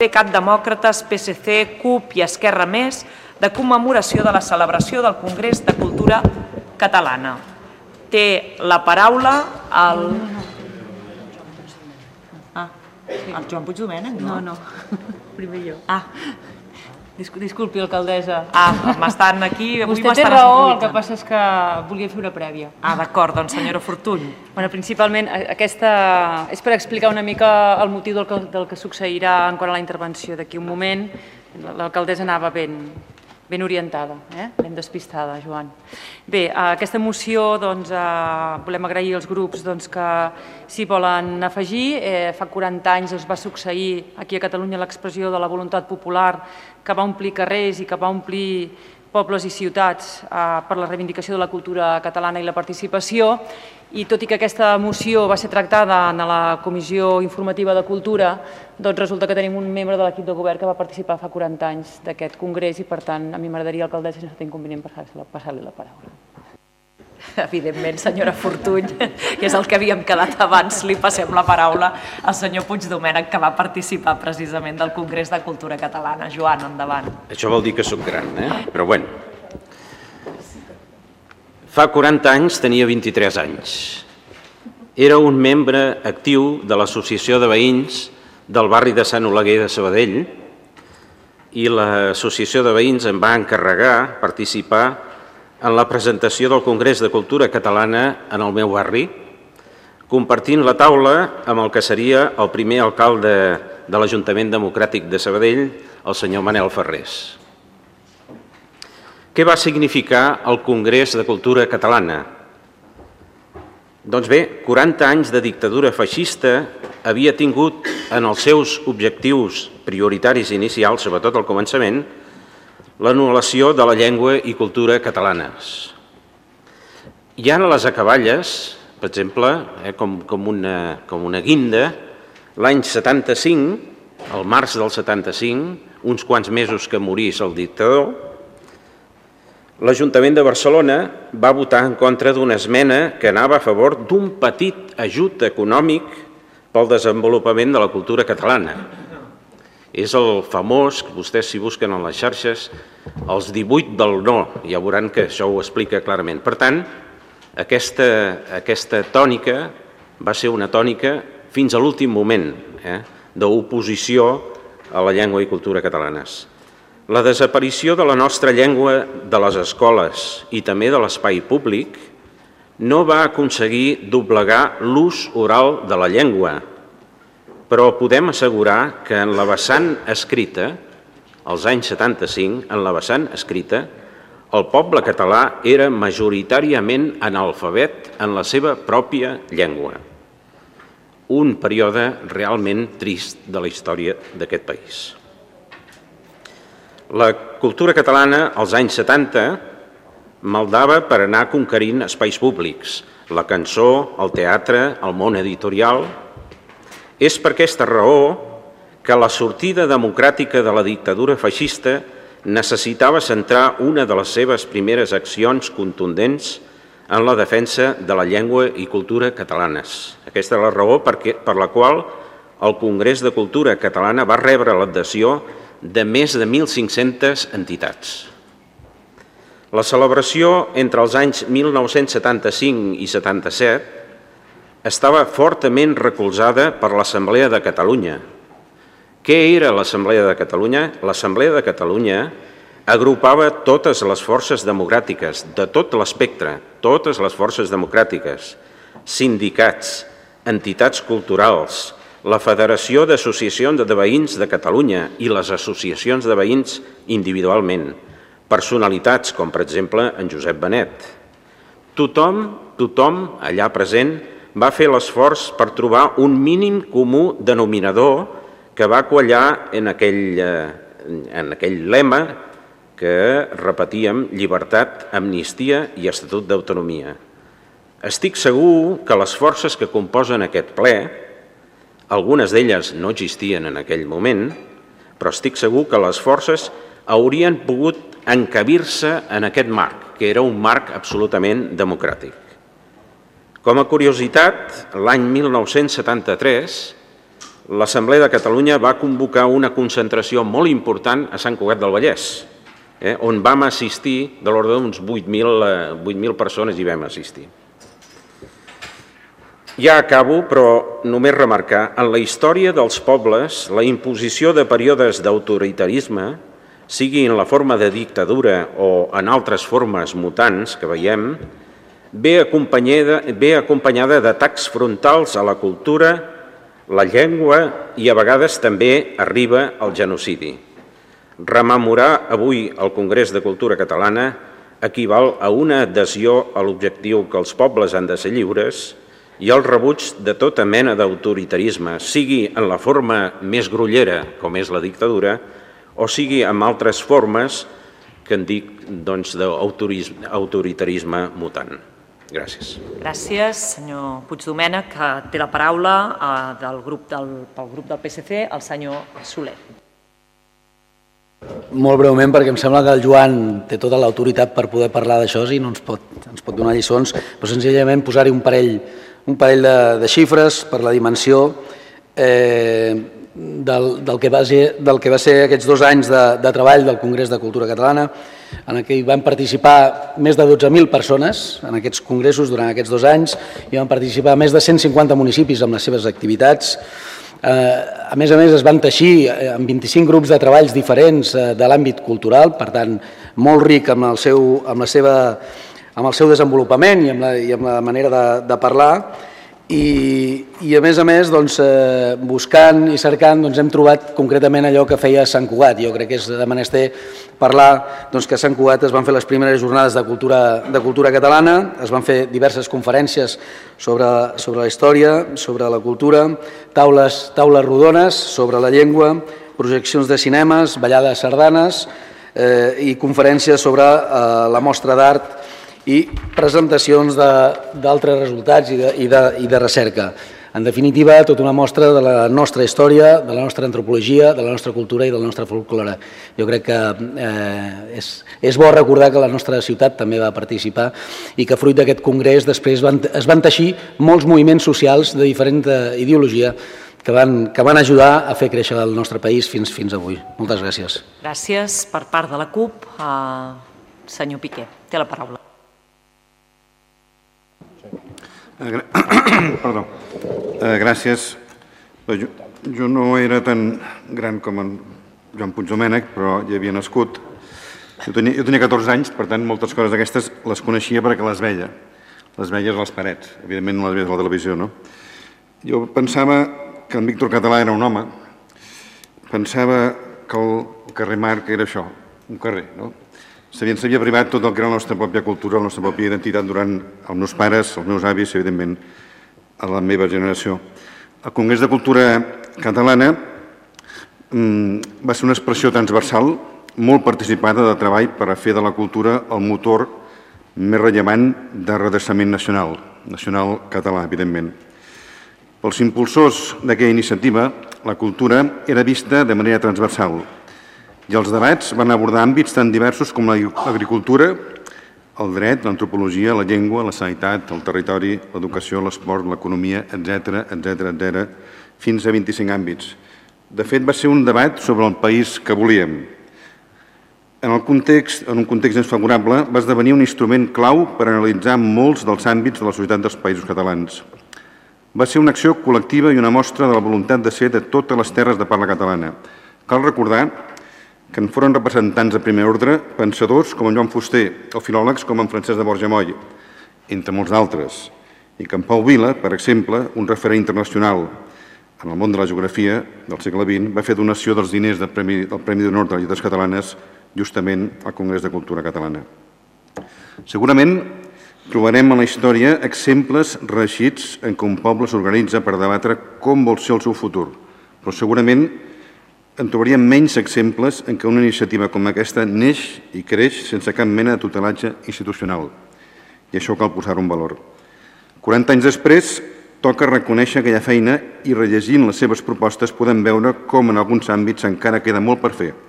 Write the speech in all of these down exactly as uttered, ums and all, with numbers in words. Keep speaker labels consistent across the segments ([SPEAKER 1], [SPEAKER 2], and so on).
[SPEAKER 1] PDeCAT, Demòcrates, P S C, CUP i Esquerra Més, de commemoració de la celebració del Congrés de Cultura Catalana. Té la paraula el...
[SPEAKER 2] Ah, el Joan Puigdomènec, no?
[SPEAKER 1] No, no, primer jo.
[SPEAKER 2] Ah, disculpi, alcaldessa.
[SPEAKER 1] Ah, m'estan aquí...
[SPEAKER 2] Vostè té raó, el que passa és que volia fer una prèvia.
[SPEAKER 1] Ah, d'acord, doncs senyora Fortuny.
[SPEAKER 2] Bueno, principalment, aquesta és per explicar una mica el motiu del que, del que succeirà en quant a la intervenció. D'aquí un moment, l'alcaldessa anava ben, ben orientada, eh? ben despistada, Joan. Bé, aquesta moció, doncs, eh, volem agrair als grups doncs, que s'hi volen afegir. Eh, fa quaranta anys es va succeir aquí a Catalunya l'expressió de la voluntat popular que va omplir carrers i que va omplir pobles i ciutats eh, per la reivindicació de la cultura catalana i la participació. I tot i que aquesta moció va ser tractada en la Comissió Informativa de Cultura, doncs resulta que tenim un membre de l'equip de govern que va participar fa quaranta anys d'aquest congrés i, per tant, a mi m'agradaria, alcaldessa, sense inconvenient, passar-li la paraula.
[SPEAKER 1] Evidentment, senyora Fortuny, que és el que havíem quedat abans, li passem la paraula al senyor Puigdomènec, que va participar precisament del Congrés de Cultura Catalana. Joan, endavant.
[SPEAKER 3] Això vol dir que soc gran, eh? Però bueno. Fa quaranta anys tenia vint-i-tres anys. Era un membre actiu de l'Associació de Veïns del barri de Sant Oleguer de Sabadell i l'Associació de Veïns em va encarregar participar en la presentació del Congrés de Cultura Catalana en el meu barri, compartint la taula amb el que seria el primer alcalde de l'Ajuntament Democràtic de Sabadell, el senyor Manel Ferrés. Què va significar el Congrés de Cultura Catalana? Doncs bé, quaranta anys de dictadura feixista havia tingut en els seus objectius prioritaris inicials, sobretot al començament, l'anul·lació de la llengua i cultura catalanes. Hi ha a les acaballes, per exemple, eh, com, com, una, com una guinda, l'any setanta-cinc, al març del setanta-cinc, uns quants mesos que morís el dictador, l'Ajuntament de Barcelona va votar en contra d'una esmena que anava a favor d'un petit ajut econòmic pel desenvolupament de la cultura catalana. És el famós, que vostès s'hi busquen en les xarxes, els divuit del no, ja veuran que això ho explica clarament. Per tant, aquesta, aquesta tònica va ser una tònica fins a l'últim moment eh, d'oposició a la llengua i cultura catalanes. La desaparició de la nostra llengua de les escoles i també de l'espai públic no va aconseguir doblegar l'ús oral de la llengua, però podem assegurar que en la vessant escrita, als anys setanta-cinc, en la vessant escrita, el poble català era majoritàriament analfabet en la seva pròpia llengua. Un període realment trist de la història d'aquest país. La cultura catalana, als anys setanta, maldava per anar conquerint espais públics, la cançó, el teatre, el món editorial. És per aquesta raó que la sortida democràtica de la dictadura feixista necessitava centrar una de les seves primeres accions contundents en la defensa de la llengua i cultura catalanes. Aquesta és la raó per la qual el Congrés de Cultura Catalana va rebre l'adhesió de més de mil cinc-centes entitats. La celebració entre els anys mil nou-cents setanta-cinc i setanta-set estava fortament recolzada per l'Assemblea de Catalunya. Què era l'Assemblea de Catalunya? L'Assemblea de Catalunya agrupava totes les forces democràtiques, de tot l'espectre, totes les forces democràtiques, sindicats, entitats culturals, la Federació d'Associacions de Veïns de Catalunya i les associacions de veïns individualment, personalitats com, per exemple, en Josep Benet. Tothom, tothom allà present va fer l'esforç per trobar un mínim comú denominador que va quallar en aquell, en aquell lema que repetíem: llibertat, amnistia i estatut d'autonomia. Estic segur que les forces que composen aquest ple, algunes d'elles no existien en aquell moment, però estic segur que les forces haurien pogut encabir-se en aquest marc, que era un marc absolutament democràtic. Com a curiositat, l'any mil nou-cents setanta-tres l'Assemblea de Catalunya va convocar una concentració molt important a Sant Cugat del Vallès, eh, on vam assistir de l'ordre d'uns vuit mil persones hi vam assistir. Ja acabo, però només remarcar, en la història dels pobles, la imposició de períodes d'autoritarisme, sigui en la forma de dictadura o en altres formes mutants que veiem, ve acompanyada, ve acompanyada d'atacs frontals a la cultura, la llengua i a vegades també arriba al genocidi. Rememorar avui el Congrés de Cultura Catalana equival a una adhesió a l'objectiu que els pobles han de ser lliures i al rebuig de tota mena d'autoritarisme, sigui en la forma més grollera, com és la dictadura, o sigui en altres formes que en dic doncs, d'autoritarisme mutant. Gràcies.
[SPEAKER 1] Gràcies, senyor Puigdomènech, que té la paraula eh, del grup del, pel grup del P S C, el senyor Soler.
[SPEAKER 4] Molt breument, perquè em sembla que el Joan té tota l'autoritat per poder parlar d'això i no ens pot, ens pot donar lliçons, però senzillament posar-hi un parell, un parell de, de xifres per la dimensió eh, del, del, que va ser, del que va ser aquests dos anys de, de treball del Congrés de Cultura Catalana, en què hi van participar més de dotze mil persones en aquests congressos durant aquests dos anys, hi van participar més de cent cinquanta municipis amb les seves activitats. A més a més, es van teixir en vint-i-cinc grups de treballs diferents de l'àmbit cultural, per tant, molt ric amb el seu, amb la seva, amb el seu desenvolupament i amb la, i amb la manera de, de parlar. I, i a més a més, doncs, eh, buscant i cercant, doncs, hem trobat concretament allò que feia Sant Cugat. Jo crec que és de menester parlar doncs, que a Sant Cugat es van fer les primeres jornades de cultura, de cultura catalana, es van fer diverses conferències sobre, sobre la història, sobre la cultura, taules, taules rodones sobre la llengua, projeccions de cinemes, ballades sardanes eh, i conferències sobre eh, la mostra d'art i presentacions d'altres resultats i de, i, de, i de recerca. En definitiva, tota una mostra de la nostra història, de la nostra antropologia, de la nostra cultura i del nostre folklore. Jo crec que eh, és, és bo recordar que la nostra ciutat també va participar i que fruit d'aquest congrés després van, es van teixir molts moviments socials de diferent ideologia que van, que van ajudar a fer créixer el nostre país fins, fins avui. Moltes gràcies.
[SPEAKER 1] Gràcies. Per part de la CUP, eh, senyor Piqué, té la paraula.
[SPEAKER 5] Perdó. Eh, gràcies. Jo, jo no era tan gran com en Joan Puigdomènech, però ja havia nascut. Jo tenia, jo tenia catorze anys, per tant, moltes coses d'aquestes les coneixia perquè les veia. Les veies a les parets, evidentment no les veies a la televisió, no? Jo pensava que en Víctor Català era un home, pensava que el carrer Marc era això, un carrer, no? Ens havia privat tot el que era la nostra pròpia cultura, la nostra pròpia identitat durant els meus pares, els meus avis i, evidentment, a la meva generació. El Congrés de Cultura Catalana va ser una expressió transversal, molt participada de treball per a fer de la cultura el motor més rellevant de redreçament nacional, nacional català, evidentment. Pels impulsors d'aquella iniciativa, la cultura era vista de manera transversal, i els debats van abordar àmbits tan diversos com l'agricultura, el dret, l'antropologia, la llengua, la sanitat, el territori, l'educació, l'esport, l'economia, etcètera, etcètera, etcètera, fins a vint-i-cinc àmbits. De fet, va ser un debat sobre el país que volíem. En, el context, en un context més favorable, va esdevenir un instrument clau per analitzar molts dels àmbits de la societat dels països catalans. Va ser una acció col·lectiva i una mostra de la voluntat de ser de totes les terres de parla catalana. Cal recordar que en foren representants de primer ordre pensadors com en Joan Fuster o filòlegs com en Francesc de Borja Moll, entre molts d'altres, i que en Pau Vila, per exemple, un referent internacional en el món de la geografia del segle vint, va fer donació dels diners del Premi, del Premi d'Honor de les Lletres Catalanes justament al Congrés de Cultura Catalana. Segurament trobarem en la història exemples reeixits en què un poble s'organitza per debatre com vol ser el seu futur, però segurament en trobaríem menys exemples en què una iniciativa com aquesta neix i creix sense cap mena de tutelatge institucional. I això cal posar-ho en valor. quaranta anys després, toca reconèixer aquella feina i, rellegint les seves propostes, podem veure com en alguns àmbits encara queda molt per fer.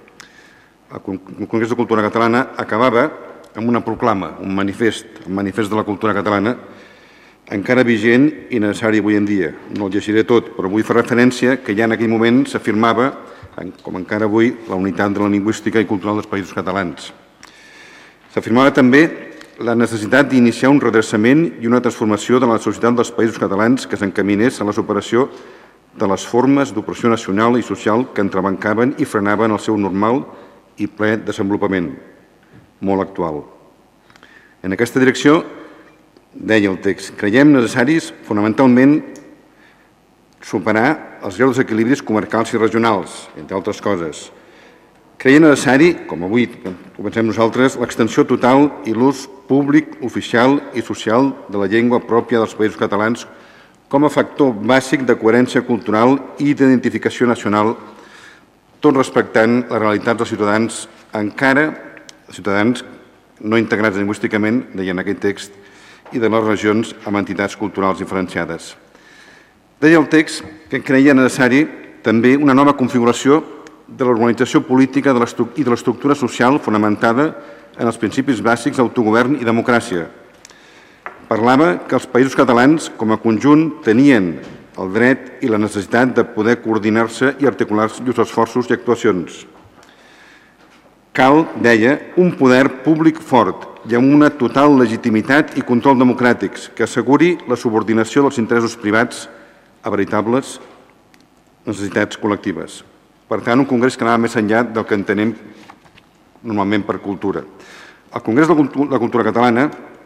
[SPEAKER 5] El Congrés de Cultura Catalana acabava amb una proclama, un manifest, un manifest de la cultura catalana, encara vigent i necessari avui en dia. No el llegiré tot, però vull fer referència que ja en aquell moment s'afirmava, com encara avui, la unitat de la lingüística i cultural dels països catalans. S'afirmava també la necessitat d'iniciar un redreçament i una transformació de la societat dels països catalans que s'encaminés a la superació de les formes d'opressió nacional i social que entrebancaven i frenaven el seu normal i ple desenvolupament, molt actual. En aquesta direcció, deia el text, creiem necessaris fonamentalment superar els greus desequilibris comarcals i regionals, entre altres coses. Creiem necessari, com avui comencem nosaltres, l'extensió total i l'ús públic, oficial i social de la llengua pròpia dels països catalans com a factor bàsic de coherència cultural i d'identificació nacional, tot respectant les realitats dels ciutadans, encara ciutadans no integrats lingüísticament, deia en aquell text, i de les regions amb entitats culturals diferenciades. Deia el text que creia necessari també una nova configuració de l'organització política i de l'estructura social fonamentada en els principis bàsics d'autogovern i democràcia. Parlava que els països catalans, com a conjunt, tenien el dret i la necessitat de poder coordinar-se i articular llurs esforços i actuacions. Cal, deia, un poder públic fort i amb una total legitimitat i control democràtics que asseguri la subordinació dels interessos privats a veritables necessitats col·lectives. Per tant, un congrés que anava més enllà del que entenem normalment per cultura. El Congrés de la Cultura Catalana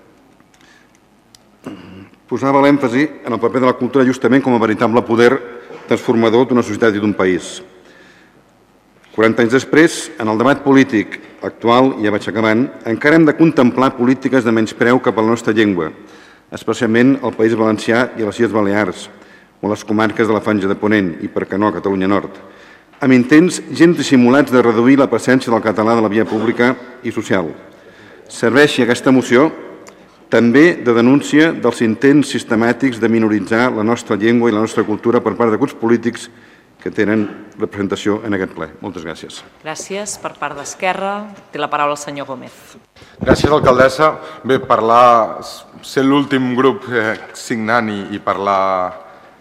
[SPEAKER 5] posava l'èmfasi en el paper de la cultura justament com a veritable poder transformador d'una societat i d'un país. quaranta anys després, en el debat polític actual, ja vaig acabant, encara hem de contemplar polítiques de menyspreu cap a la nostra llengua, especialment al País Valencià i a les Illes Balears, o a les comarques de la Franja de Ponent i, per què no, a Catalunya Nord, amb intents gens dissimulats de reduir la presència del català de la via pública i social. Serveixi aquesta moció també de denúncia dels intents sistemàtics de minoritzar la nostra llengua i la nostra cultura per part de grups polítics que tenen representació en aquest ple. Moltes gràcies.
[SPEAKER 1] Gràcies. Per part d'Esquerra, té la paraula el senyor Gómez.
[SPEAKER 6] Gràcies, alcaldessa. Bé, parlar, ser l'últim grup signant i parlar...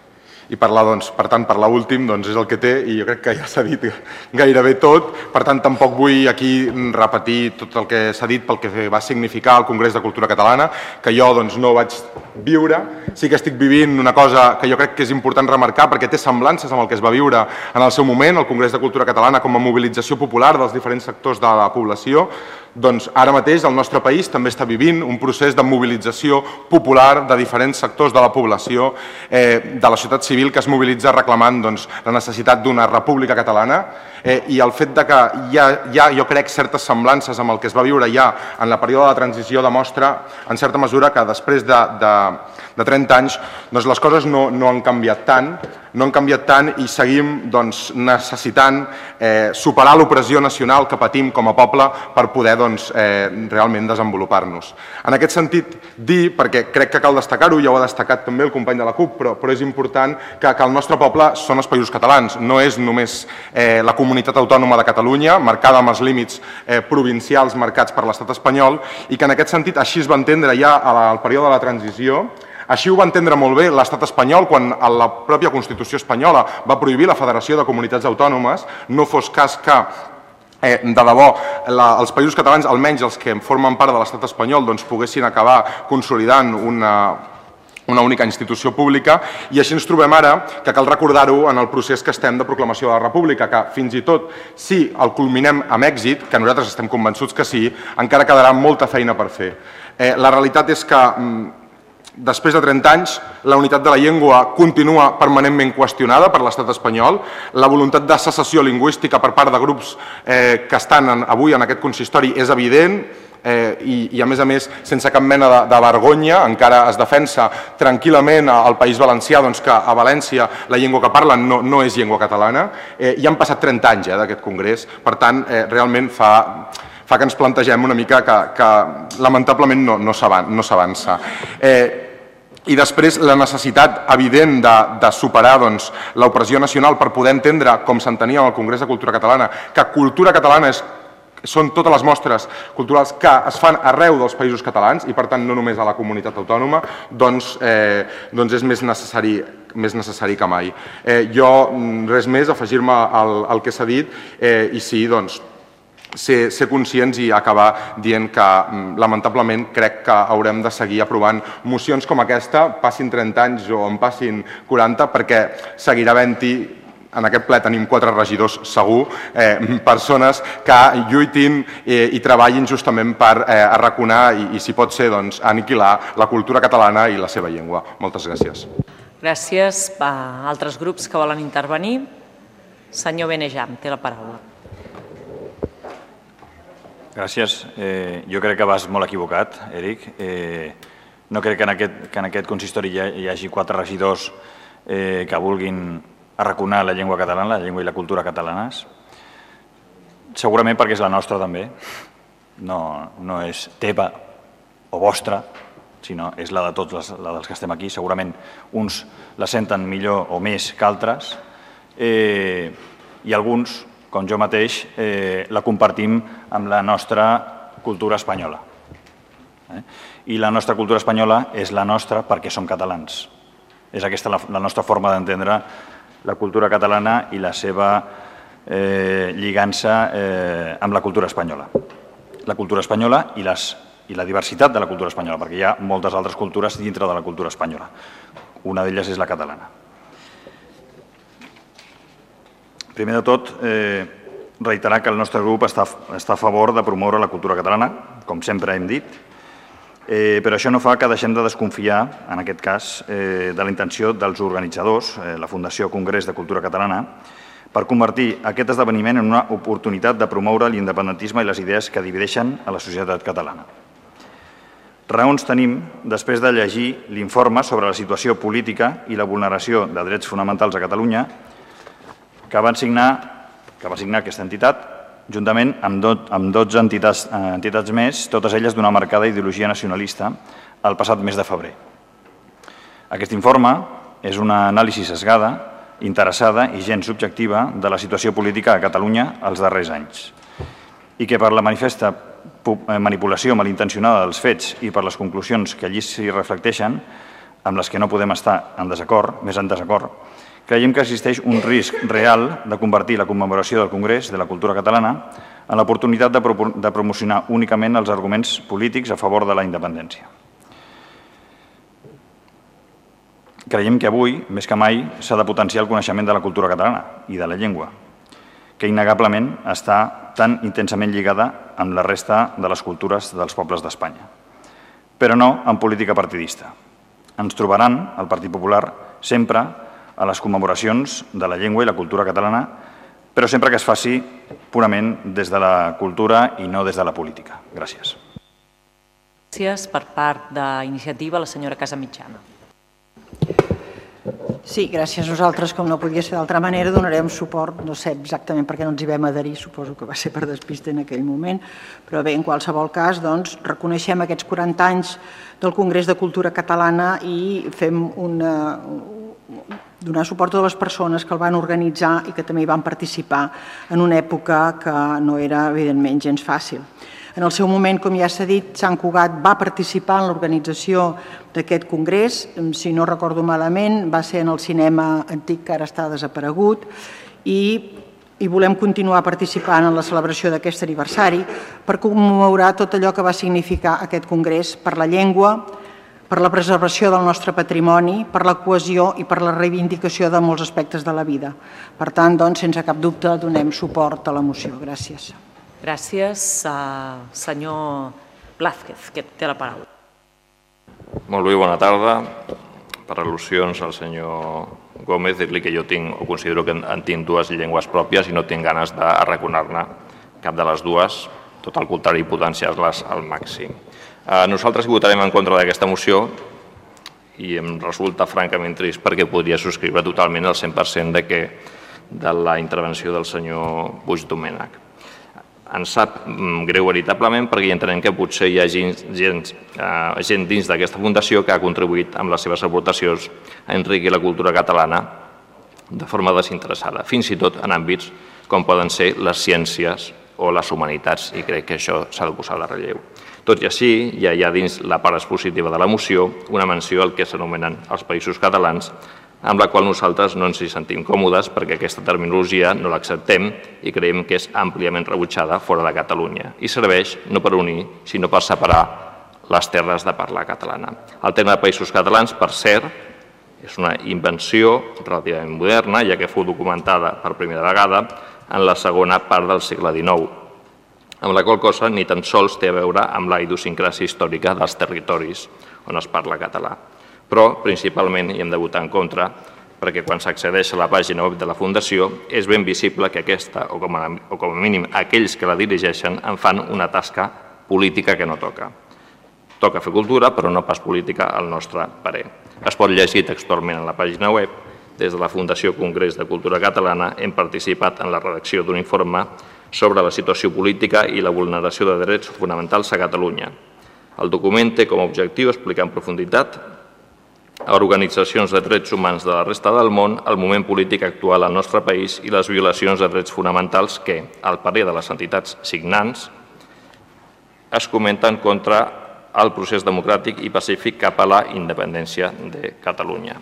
[SPEAKER 6] i parlar, doncs, per tant, parlar últim doncs, és el que té i jo crec que ja s'ha dit gairebé tot. Per tant, tampoc vull aquí repetir tot el que s'ha dit pel que va significar el Congrés de Cultura Catalana, que jo doncs, no vaig viure. Sí que estic vivint una cosa que jo crec que és important remarcar perquè té semblances amb el que es va viure en el seu moment, el Congrés de Cultura Catalana com a mobilització popular dels diferents sectors de la població. Doncs ara mateix el nostre país també està vivint un procés de mobilització popular de diferents sectors de la població, eh, de la societat civil que es mobilitza reclamant doncs, la necessitat d'una república catalana eh, i el fet de que hi ha, hi ha, jo crec, certes semblances amb el que es va viure ja en la període de transició demostra, en certa mesura, que després de, de, de trenta anys doncs, les coses no, no han canviat tant, no han canviat tant i seguim doncs, necessitant eh, superar l'opressió nacional que patim com a poble per poder doncs, eh, realment desenvolupar-nos. En aquest sentit, dir, perquè crec que cal destacar-ho, ja ho ha destacat també el company de la CUP, però, però és important que, que el nostre poble són els països catalans, no és només eh, la comunitat autònoma de Catalunya, marcada amb els límits eh, provincials marcats per l'estat espanyol, i que en aquest sentit així es va entendre ja al període de la transició. Així ho va entendre molt bé l'estat espanyol quan la pròpia Constitució espanyola va prohibir la Federació de Comunitats Autònomes, no fos cas que eh, de debò la, els països catalans, almenys els que formen part de l'estat espanyol, doncs, poguessin acabar consolidant una, una única institució pública, i així ens trobem ara que cal recordar-ho en el procés que estem de proclamació de la República, que fins i tot si el culminem amb èxit, que nosaltres estem convençuts que sí, encara quedarà molta feina per fer. Eh, la realitat és que després de trenta anys, la unitat de la llengua continua permanentment qüestionada per l'estat espanyol. La voluntat de secessió lingüística per part de grups eh, que estan en, avui en aquest consistori és evident eh, i, i, a més a més, sense cap mena de, de vergonya, encara es defensa tranquil·lament al País Valencià doncs, que a València la llengua que parlen no, no és llengua catalana. Eh, I han passat trenta anys eh, d'aquest congrés, per tant, eh, realment fa... fa que ens plantegem una mica que, que lamentablement no, no s'avança. Eh, I després la necessitat evident de, de superar doncs, l'opressió nacional per poder entendre, com s'entenia en el Congrés de Cultura Catalana, que cultura catalana és són totes les mostres culturals que es fan arreu dels països catalans i, per tant, no només a la comunitat autònoma, doncs, eh, doncs és més necessari, més necessari que mai. Eh, jo, res més, afegir-me al, al que s'ha dit eh, i sí, doncs, ser, ser conscients i acabar dient que, lamentablement, crec que haurem de seguir aprovant mocions com aquesta, passin trenta anys o en passin quaranta, perquè seguirà havent-hi, en aquest ple tenim quatre regidors segur, eh, persones que lluitin eh, i treballin justament per eh, arraconar i, i si pot ser, doncs, aniquilar la cultura catalana i la seva llengua. Moltes gràcies.
[SPEAKER 1] Gràcies. A altres grups que volen intervenir? Senyor Benejam, té la paraula.
[SPEAKER 7] Gràcies. Eh, jo crec que vas molt equivocat, Eric. Eh, no crec que en aquest, que en aquest consistori hi, hi hagi quatre regidors eh, que vulguin arraconar la llengua catalana, la llengua i la cultura catalanes. Segurament perquè és la nostra també. No, no és teva o vostra, sinó és la de tots les, la dels que estem aquí. Segurament uns la senten millor o més que altres. Eh, I alguns, com jo mateix, eh, la compartim amb la nostra cultura espanyola. Eh? I la nostra cultura espanyola és la nostra perquè som catalans. És aquesta la, la nostra forma d'entendre la cultura catalana i la seva eh, lligança eh, amb la cultura espanyola. La cultura espanyola i, les, i la diversitat de la cultura espanyola, perquè hi ha moltes altres cultures dintre de la cultura espanyola. Una d'elles és la catalana. Primer de tot, eh, reiterar que el nostre grup està, està a favor de promoure la cultura catalana, com sempre hem dit, eh, però això no fa que deixem de desconfiar, en aquest cas, eh, de la intenció dels organitzadors, eh, la Fundació Congrés de Cultura Catalana, per convertir aquest esdeveniment en una oportunitat de promoure l'independentisme i les idees que divideixen a la societat catalana. Raons tenim després de llegir l'informe sobre la situació política i la vulneració de drets fonamentals a Catalunya que van signar, que va signar aquesta entitat juntament amb, do, amb dotze entitats, eh, entitats més, totes elles d'una marcada ideologia nacionalista, el passat mes de febrer. Aquest informe és una anàlisi sesgada, interessada i gens subjectiva de la situació política a Catalunya els darrers anys i que per la manifesta manipulació malintencionada dels fets i per les conclusions que allí s'hi reflecteixen, amb les que no podem estar en desacord, més en desacord, creiem que existeix un risc real de convertir la commemoració del Congrés de la Cultura Catalana en l'oportunitat de, pro de promocionar únicament els arguments polítics a favor de la independència. Creiem que avui, més que mai, s'ha de potenciar el coneixement de la cultura catalana i de la llengua, que innegablement està tan intensament lligada amb la resta de les cultures dels pobles d'Espanya, però no en política partidista. Ens trobaran, al Partit Popular, sempre a les commemoracions de la llengua i la cultura catalana, però sempre que es faci purament des de la cultura i no des de la política. Gràcies.
[SPEAKER 1] Gràcies. Per part d'Iniciativa, la senyora Casamitjana.
[SPEAKER 8] Sí, gràcies. Nosaltres, com no podia ser d'altra manera, donarem suport, no sé exactament per què no ens hi vam adherir, suposo que va ser per despista en aquell moment, però bé, en qualsevol cas, doncs, reconeixem aquests quaranta anys del Congrés de Cultura Catalana i fem una... donar suport a totes les persones que el van organitzar i que també hi van participar en una època que no era, evidentment, gens fàcil. En el seu moment, com ja s'ha dit, Sant Cugat va participar en l'organització d'aquest congrés, si no recordo malament, va ser en el cinema antic que ara està desaparegut i, i volem continuar participant en la celebració d'aquest aniversari per commemorar tot allò que va significar aquest congrés per la llengua, per la preservació del nostre patrimoni, per la cohesió i per la reivindicació de molts aspectes de la vida. Per tant, doncs, sense cap dubte, donem suport a la moció. Gràcies.
[SPEAKER 1] Gràcies. Uh, senyor Blázquez, que té la paraula.
[SPEAKER 9] Molt bé, bona tarda. Per al·lusions al senyor Gómez, dir-li que jo tinc, o considero que en tinc dues llengües pròpies i no tinc ganes d'arraconar-ne cap de les dues, tot al contrari, potenciar-les al màxim. Nosaltres votarem en contra d'aquesta moció i em resulta francament trist perquè podria subscriure totalment el cent per cent de, que, de la intervenció del senyor Puigdomènech. Ens sap greu veritablement perquè entenem que potser hi ha gent, gent, eh, gent dins d'aquesta fundació que ha contribuït amb les seves aportacions a enriquir la cultura catalana de forma desinteressada, fins i tot en àmbits com poden ser les ciències o les humanitats, i crec que això s'ha de posar de relleu. Tot i així, ja hi ha dins la part expositiva de la moció una menció al que s'anomenen els països catalans, amb la qual nosaltres no ens hi sentim còmodes perquè aquesta terminologia no l'acceptem i creiem que és àmpliament rebutjada fora de Catalunya i serveix no per unir, sinó per separar les terres de parla catalana. El terme de països catalans, per cert, és una invenció relativament moderna, ja que fou documentada per primera vegada en la segona part del segle dinou, amb la qual cosa ni tan sols té a veure amb la idiosincràsia històrica dels territoris on es parla català. Però, principalment, hi hem de votar en contra, perquè quan s'accedeix a la pàgina web de la Fundació és ben visible que aquesta, o com a, o com a mínim aquells que la dirigeixen, en fan una tasca política que no toca. Toca fer cultura, però no pas política, al nostre parer. Es pot llegir textualment en la pàgina web. Des de la Fundació Congrés de Cultura Catalana hem participat en la redacció d'un informe sobre la situació política i la vulneració de drets fonamentals a Catalunya. El document té com a objectiu explicar en profunditat a organitzacions de drets humans de la resta del món el moment polític actual al nostre país i les violacions de drets fonamentals que, al parer de les entitats signants, es comenten contra el procés democràtic i pacífic cap a la independència de Catalunya.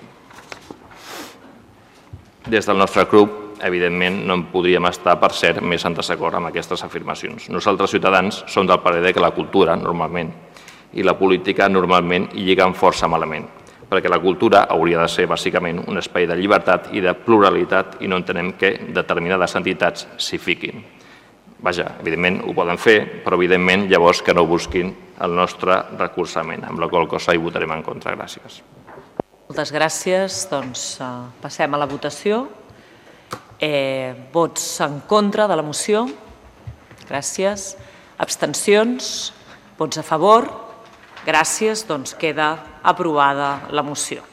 [SPEAKER 9] Des del nostre grup, evidentment, no en podríem estar, per cert, més en desacord amb aquestes afirmacions. Nosaltres, ciutadans, som del parer que la cultura, normalment, i la política, normalment, hi lliguen força malament, perquè la cultura hauria de ser, bàsicament, un espai de llibertat i de pluralitat i no entenem que determinades entitats s'hi fiquin. Vaja, evidentment ho poden fer, però evidentment llavors que no busquin el nostre recolzament, amb la qual cosa hi votarem en contra. Gràcies.
[SPEAKER 1] Moltes gràcies. Doncs passem a la votació. Vots en contra de la moció? Gràcies. Abstencions? Vots a favor? Gràcies. Doncs queda aprovada la moció.